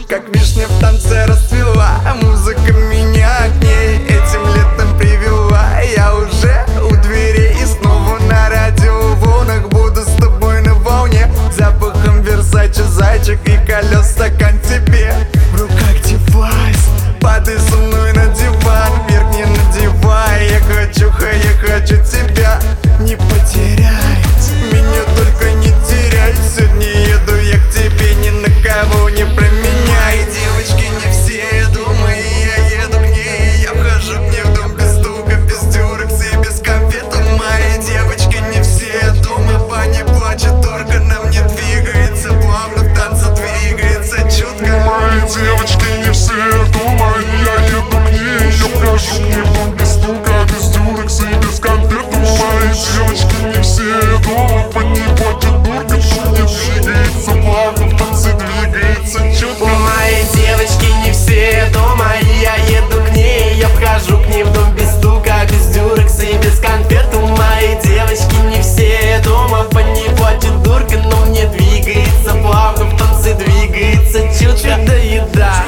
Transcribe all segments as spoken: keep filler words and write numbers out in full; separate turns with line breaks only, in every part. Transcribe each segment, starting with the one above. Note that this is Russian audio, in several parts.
как вишня в танце расцвела. Музыка меня к ней этим летом привела. Я уже у дверей и снова на радиоволнах. Буду с тобой на волне, запахом Версаче, зайчик и колес, стакан тебе. В руках девайс, падай со мной на диван, вверх не надевай. Я хочу, я хочу тебя не потерять, меня только не теряй. Сегодня еду я к тебе, ни на кого не променяй. Девочки не все дома, и я еду к ней. Я вхожу к ней в дом без стука, без дюрекс и без конфет. Мои девочки не все дома, Ваня плачет, только на мне двигается, плавно в танце двигается чутко.
Мои девочки не все дома, и я еду к ней. Я вхожу к ней в дом без стука, без дюрекс и без конфет. Мои девочки не все дома, по ней плачет дурка, но не двигается, плавно в танце двигается чутко.
Мои девочки не все дома, и я еду к ней. Я вхожу к ней в дом без стука, без дюрекса и без конфет. Мои девочки не все дома, по ней плачет дурка, но мне двигается, плавно в танце двигается чутко. Чудо-еда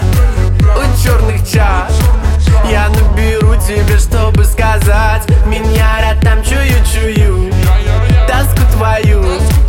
у черных чаш, я наберу тебе, чтобы сказать. Меня рад там чую-чую, тоску твою.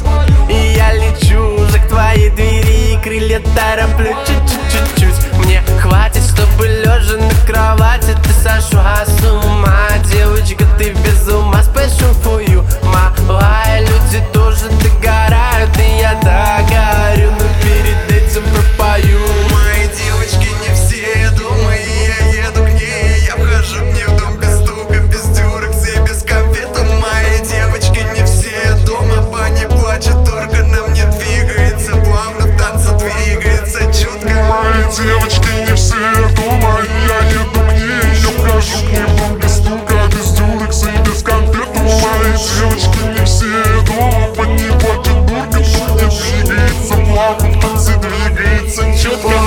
И я лечу уже к твоей двери, крылья тороплю чуть-чуть-чуть-чуть. Мне хватит, чтобы лежа на кровати ты сошла с ума. Девочка, ты без ума, special for you, малая. Люди тоже догорают, и я догорю, но перед этим пропою.
Мои девочки не все дома, и я еду к ней. Я вхожу к ней в дом без стука, без дюрекс и без конфет. Мои девочки не все дома, Ваня плачет, только на мне двигается, плавно в танце двигается чутко.
Мои девочки не все дома, и я еду к ней. Я вхожу к ней в дом без стука, без дюрекс и без конфет. Мои девочки не все дома, по ней плачет дурка, но не двигается, плавно в танце двигается чутко.